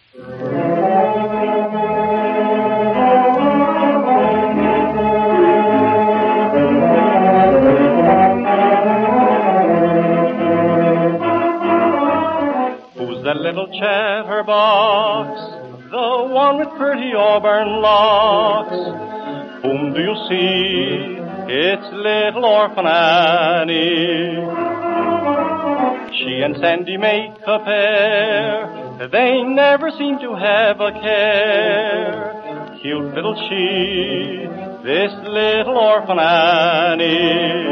Who's that little chatterbox? The one with pretty auburn locks. Whom do you see? It's little orphan Annie. She and Sandy make a pair. They never seem to have a care. Cute little she, this little orphan Annie.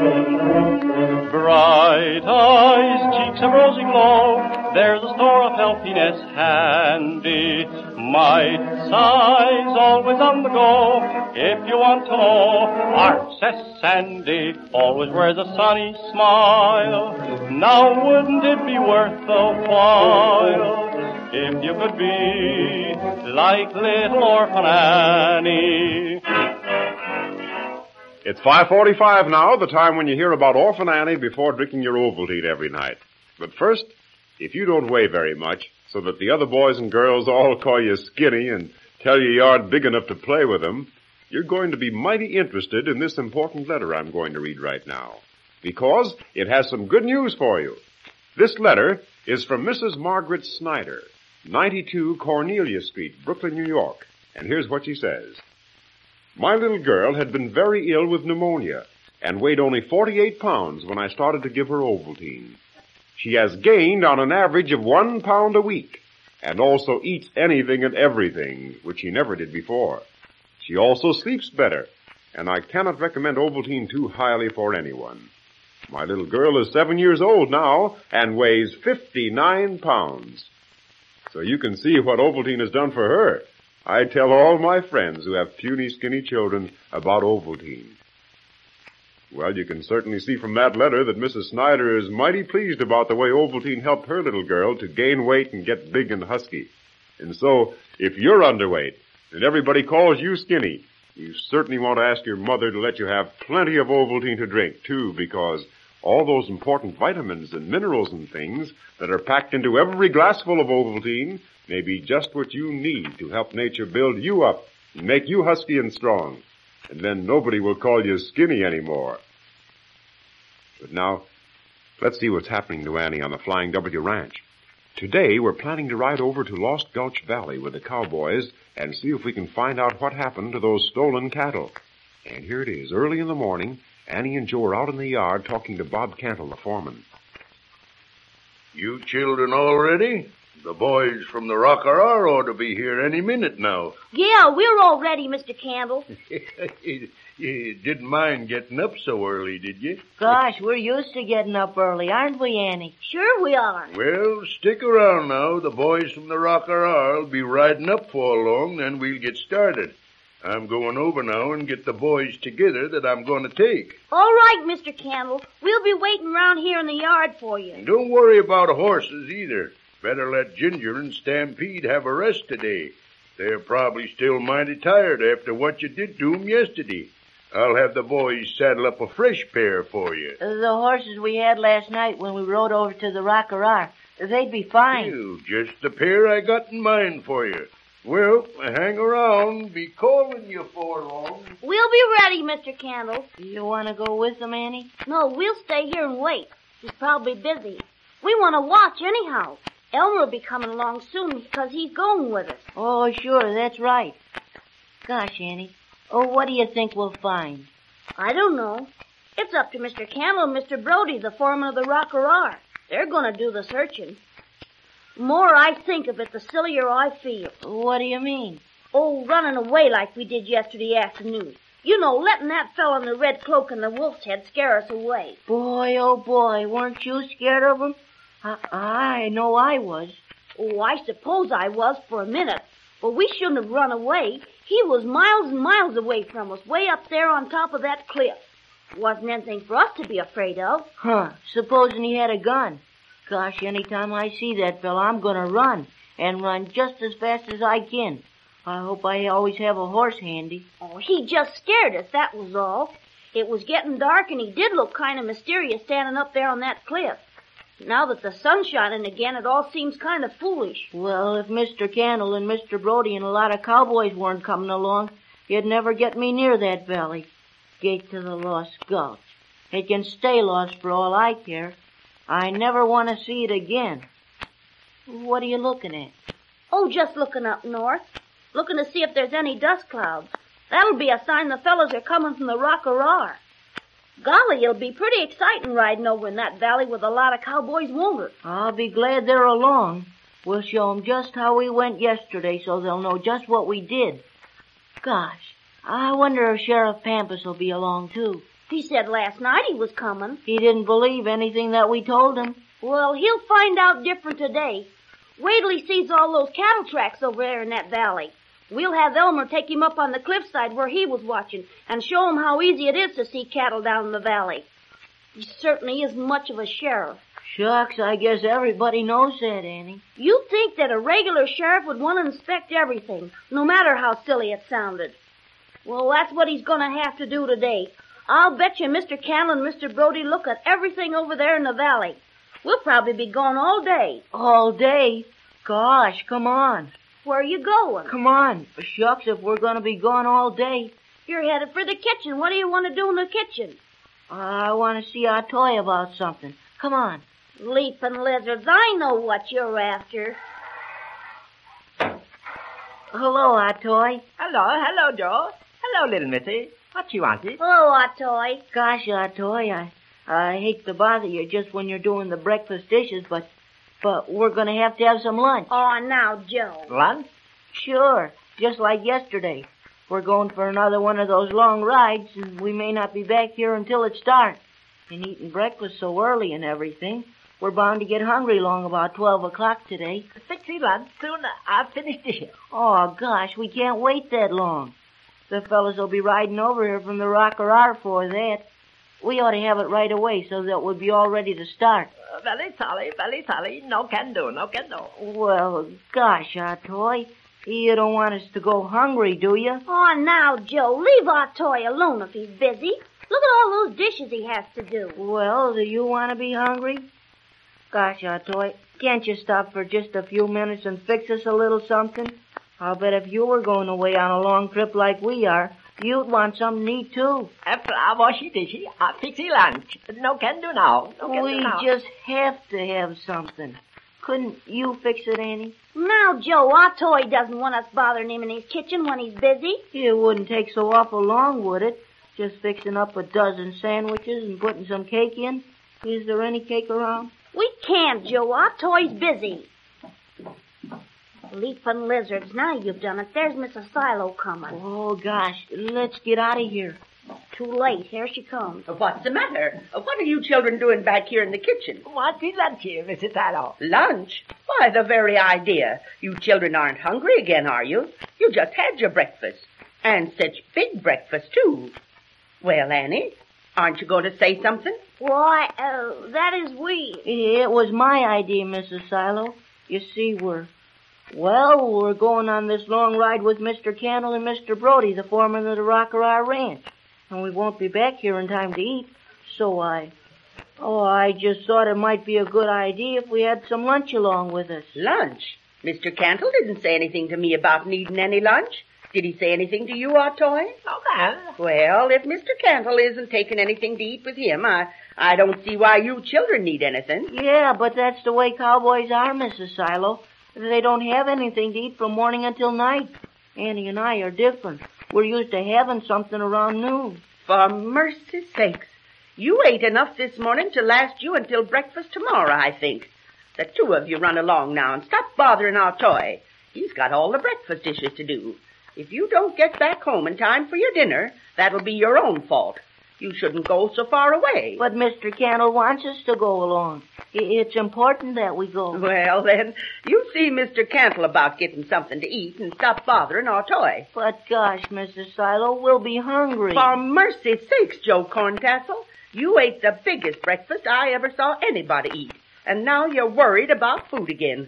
Bright eyes, cheeks of rosy glow, there's a store of healthiness handy. Mites eyes, always on the go, if you want to know. Princess Sandy always wears a sunny smile. Now wouldn't it be worth the while if you could be like little orphan Annie? It's 5:45 now, the time when you hear about Orphan Annie before drinking your Ovaltine every night. But first, if you don't weigh very much, so that the other boys and girls all call you skinny and tell you aren't big enough to play with them, you're going to be mighty interested in this important letter I'm going to read right now, because it has some good news for you. This letter is from Mrs. Margaret Snyder, 92 Cornelia Street, Brooklyn, New York, and here's what she says. My little girl had been very ill with pneumonia and weighed only 48 pounds when I started to give her Ovaltine. She has gained on an average of 1 pound a week and also eats anything and everything, which she never did before. She also sleeps better, and I cannot recommend Ovaltine too highly for anyone. My little girl is 7 years old now and weighs 59 pounds. So you can see what Ovaltine has done for her. I tell all my friends who have puny, skinny children about Ovaltine. Well, you can certainly see from that letter that Mrs. Snyder is mighty pleased about the way Ovaltine helped her little girl to gain weight and get big and husky. And so, if you're underweight and everybody calls you skinny, you certainly want to ask your mother to let you have plenty of Ovaltine to drink, too, because all those important vitamins and minerals and things that are packed into every glassful of Ovaltine may be just what you need to help nature build you up and make you husky and strong. And then nobody will call you skinny anymore. But now, let's see what's happening to Annie on the Flying W Ranch. Today, we're planning to ride over to Lost Gulch Valley with the cowboys and see if we can find out what happened to those stolen cattle. And here it is, early in the morning. Annie and Joe are out in the yard talking to Bob Cantle, the foreman. You children all ready? The boys from the Rock-a-Roar ought to be here any minute now. Yeah, we're all ready, Mr. Campbell. You didn't mind getting up so early, did you? Gosh, we're used to getting up early, aren't we, Annie? Sure we are. Well, stick around now. The boys from the Rock-a-Roar will be riding up for long, then we'll get started. I'm going over now and get the boys together that I'm going to take. All right, Mr. Campbell. We'll be waiting around here in the yard for you. And don't worry about horses either. Better let Ginger and Stampede have a rest today. They're probably still mighty tired after what you did to 'em yesterday. I'll have the boys saddle up a fresh pair for you. The horses we had last night when we rode over to the Rock-a-Roar, they'd be fine. Well, just the pair I got in mind for you. Well, hang around. Be calling you for long. We'll be ready, Mr. Campbell. You want to go with them, Annie? No, we'll stay here and wait. He's probably busy. We want to watch anyhow. Elmer will be coming along soon because he's going with us. Oh, sure, that's right. Gosh, Annie. Oh, what do you think we'll find? I don't know. It's up to Mr. Campbell and Mr. Brody, the foreman of the Rock-a-Roar. They're going to do the searching. The more I think of it, the sillier I feel. What do you mean? Oh, running away like we did yesterday afternoon. You know, letting that fellow in the red cloak and the wolf's head scare us away. Boy, oh boy, weren't you scared of him? I know I was. Oh, I suppose I was for a minute. But we shouldn't have run away. He was miles and miles away from us, way up there on top of that cliff. It wasn't anything for us to be afraid of. Supposing he had a gun. Gosh, anytime I see that fella, I'm going to run, and run just as fast as I can. I hope I always have a horse handy. Oh, he just scared us, that was all. It was getting dark, and he did look kind of mysterious standing up there on that cliff. Now that the sun's shining again, it all seems kind of foolish. Well, if Mr. Candle and Mr. Brody and a lot of cowboys weren't coming along, you'd never get me near that valley. Gate to the Lost Gulch. It can stay lost for all I care. I never want to see it again. What are you looking at? Oh, just looking up north. Looking to see if there's any dust clouds. That'll be a sign the fellows are coming from the Rock-a-Rar. Golly, it'll be pretty exciting riding over in that valley with a lot of cowboys, won't it? I'll be glad they're along. We'll show 'em just how we went yesterday so they'll know just what we did. Gosh, I wonder if Sheriff Pampas will be along, too. He said last night he was coming. He didn't believe anything that we told him. Well, he'll find out different today. Wait till he sees all those cattle tracks over there in that valley. We'll have Elmer take him up on the cliffside where he was watching and show him how easy it is to see cattle down in the valley. He certainly isn't much of a sheriff. Shucks, I guess everybody knows that, Annie. You'd think that a regular sheriff would want to inspect everything, no matter how silly it sounded. Well, that's what he's going to have to do today. I'll bet you Mr. Candle and Mr. Brody look at everything over there in the valley. We'll probably be gone all day. All day? Gosh, come on. Where are you going? Come on. Shucks, if we're going to be gone all day. You're headed for the kitchen. What do you want to do in the kitchen? I want to see our toy about something. Come on. Leaping lizards, I know what you're after. Hello, our toy. Hello, Joe. Hello, little missy. What you wanted? Hello, our toy. Gosh, our toy, I hate to bother you just when you're doing the breakfast dishes, but we're going to have some lunch. Oh, now, Joe. Lunch? Sure, just like yesterday. We're going for another one of those long rides, and we may not be back here until it's dark. And eating breakfast so early and everything, we're bound to get hungry long about 12 o'clock today. Fixy lunch. Soon I'll finish dishes. Oh, gosh, we can't wait that long. The fellas will be riding over here from the Rock-a-Rar for that. We ought to have it right away so that we'll be all ready to start. Very sorry. No can do. Well, gosh, our toy, you don't want us to go hungry, do you? Oh, now, Joe, leave our toy alone if he's busy. Look at all those dishes he has to do. Well, do you want to be hungry? Gosh, our toy, can't you stop for just a few minutes and fix us a little something? I'll bet if you were going away on a long trip like we are, you'd want something to eat, too. After I wash the dishes, I'll fix the lunch. No can do now. We just have to have something. Couldn't you fix it, Annie? Now, Joe, our toy doesn't want us bothering him in his kitchen when he's busy. It wouldn't take so awful long, would it? Just fixing up a dozen sandwiches and putting some cake in. Is there any cake around? We can't, Joe. Our toy's busy. Leaping lizards. Now you've done it. There's Mrs. Silo coming. Oh, gosh. Let's get out of here. Too late. Here she comes. What's the matter? What are you children doing back here in the kitchen? What's the lunch here, Mrs. Tallow? Lunch? Why, the very idea. You children aren't hungry again, are you? You just had your breakfast. And such big breakfast, too. Well, Annie, aren't you going to say something? Why, that is we. It was my idea, Mrs. Silo. You see, we're going on this long ride with Mr. Candle and Mr. Brody, the foreman of the Rock-a-Rar Ranch. And we won't be back here in time to eat. So I just thought it might be a good idea if we had some lunch along with us. Lunch? Mr. Candle didn't say anything to me about needing any lunch. Did he say anything to you, our toy? No, ma'am. Well, if Mr. Candle isn't taking anything to eat with him, I don't see why you children need anything. Yeah, but that's the way cowboys are, Mrs. Silo. They don't have anything to eat from morning until night. Annie and I are different. We're used to having something around noon. For mercy's sakes. You ate enough this morning to last you until breakfast tomorrow, I think. The two of you run along now and stop bothering our toy. He's got all the breakfast dishes to do. If you don't get back home in time for your dinner, that'll be your own fault. You shouldn't go so far away. But Mr. Candle wants us to go along. It's important that we go. Well, then, you see Mr. Candle about getting something to eat and stop bothering our toy. But gosh, Mrs. Silo, we'll be hungry. For mercy's sakes, Joe Corntassel, you ate the biggest breakfast I ever saw anybody eat. And now you're worried about food again.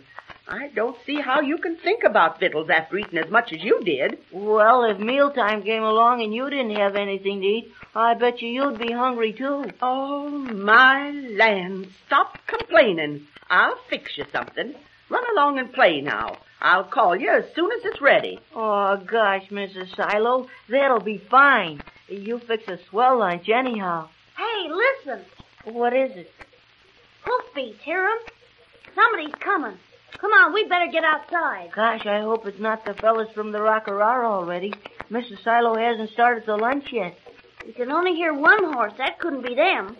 I don't see how you can think about victuals after eating as much as you did. Well, if mealtime came along and you didn't have anything to eat, I bet you'd be hungry, too. Oh, my land. Stop complaining. I'll fix you something. Run along and play now. I'll call you as soon as it's ready. Oh, gosh, Mrs. Silo, that'll be fine. You fix a swell lunch anyhow. Hey, listen. What is it? Hoofbeats, hear 'em? Somebody's coming. Come on, we better get outside. Gosh, I hope it's not the fellas from the Rockarara already. Mrs. Silo hasn't started the lunch yet. We can only hear one horse. That couldn't be them.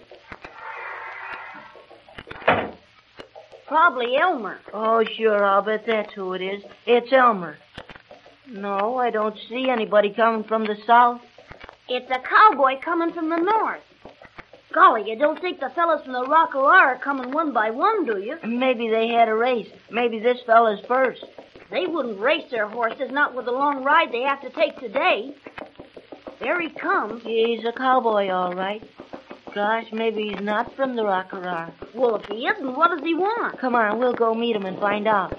Probably Elmer. Oh, sure, I'll bet that's who it is. It's Elmer. No, I don't see anybody coming from the south. It's a cowboy coming from the north. Golly, you don't think the fellas from the Rockarara are coming one by one, do you? Maybe they had a race. Maybe this fella's first. They wouldn't race their horses, not with the long ride they have to take today. There he comes. He's a cowboy, all right. Gosh, maybe he's not from the Rockarara. Well, if he isn't, what does he want? Come on, we'll go meet him and find out.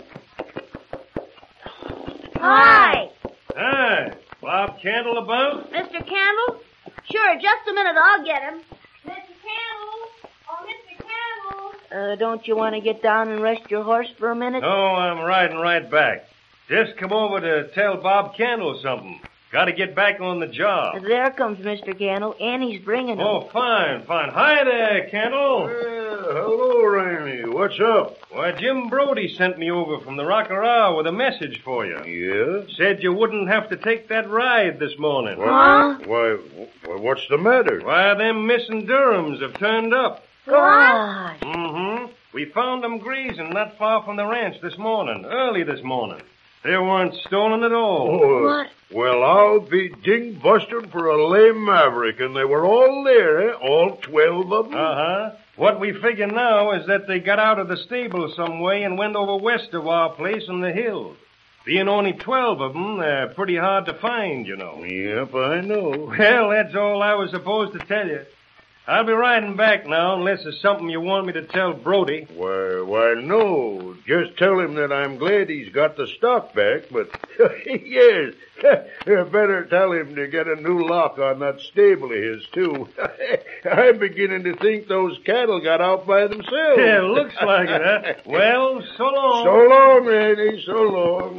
Hi. Hi. Bob Candle about? Mr. Candle? Sure, just a minute, I'll get him. Mr. Candle? Oh, Mr. Candle? Don't you want to get down and rest your horse for a minute? No, I'm riding right back. Just come over to tell Bob Candle something. Got to get back on the job. There comes Mr. Candle, and he's bringing him. Oh, fine. Hi there, Candle. Hello, Randy. What's up? Why, Jim Brody sent me over from the Rockarara with a message for you. Yeah? Said you wouldn't have to take that ride this morning. What? Why, what's the matter? Why, them missing Durhams have turned up. Gosh. Mm-hmm. We found them grazing not far from the ranch this morning, early this morning. They weren't stolen at all. Oh, What? Well, I'll be ding-busted for a lame maverick, and they were all there, eh? All 12 of them? Uh-huh. What we figure now is that they got out of the stable some way and went over west of our place in the hills. Being only 12 of them, they're pretty hard to find, you know. Yep, I know. Well, that's all I was supposed to tell you. I'll be riding back now unless there's something you want me to tell Brody. Why, no. Just tell him that I'm glad he's got the stock back, but yes, better tell him to get a new lock on that stable of his, too. I'm beginning to think those cattle got out by themselves. Yeah, looks like it, huh? Well, so long. So long, Randy, so long.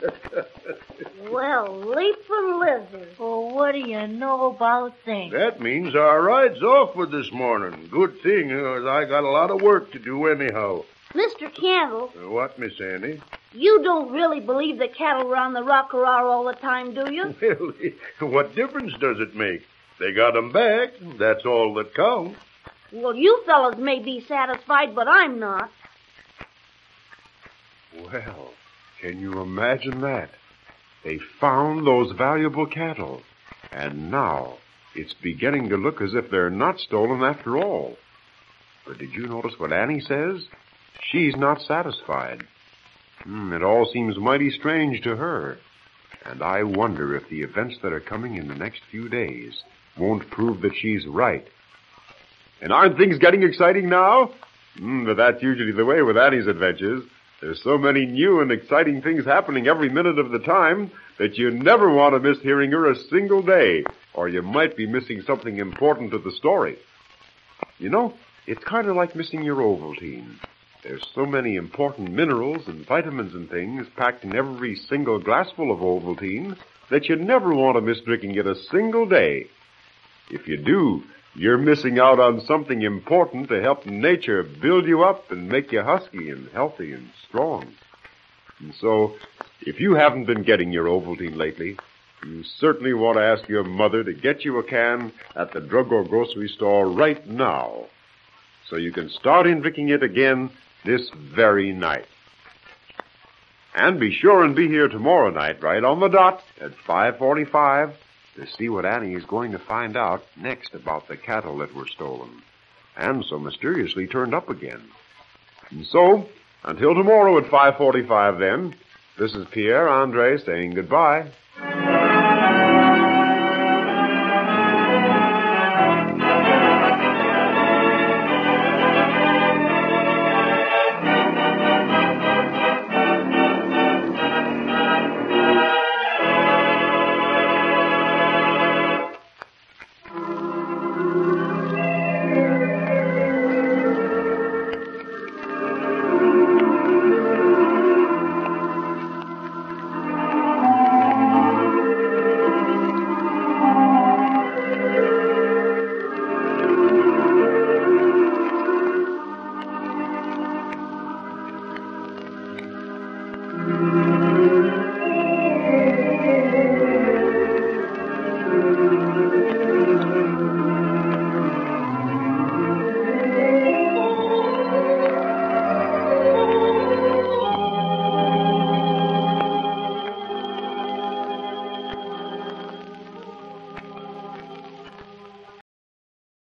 Well, leaping lizard. Well, what do you know about that? That means our ride's off for this morning. Good thing, as I got a lot of work to do anyhow. Mr. Candle, What, Miss Annie? you don't really believe the cattle were on the Rockarara all the time, do you? Well, what difference does it make? They got 'em back. That's all that counts. Well, you fellas may be satisfied, but I'm not. Well, can you imagine that? They found those valuable cattle, and now it's beginning to look as if they're not stolen after all. But did you notice what Annie says? She's not satisfied. It all seems mighty strange to her, and I wonder if the events that are coming in the next few days won't prove that she's right. And aren't things getting exciting now? But that's usually the way with Annie's adventures. There's so many new and exciting things happening every minute of the time that you never want to miss hearing her a single day, or you might be missing something important to the story. You know, it's kind of like missing your Ovaltine. There's so many important minerals and vitamins and things packed in every single glassful of Ovaltine that you never want to miss drinking it a single day. If you do, you're missing out on something important to help nature build you up and make you husky and healthy and strong. And so, if you haven't been getting your Ovaltine lately, you certainly want to ask your mother to get you a can at the drug or grocery store right now, so you can start in drinking it again this very night. And be sure and be here tomorrow night, right on the dot, at 5:45, to see what Annie is going to find out next about the cattle that were stolen, and so mysteriously turned up again. And so, until tomorrow at 5:45 then, this is Pierre Andre saying goodbye.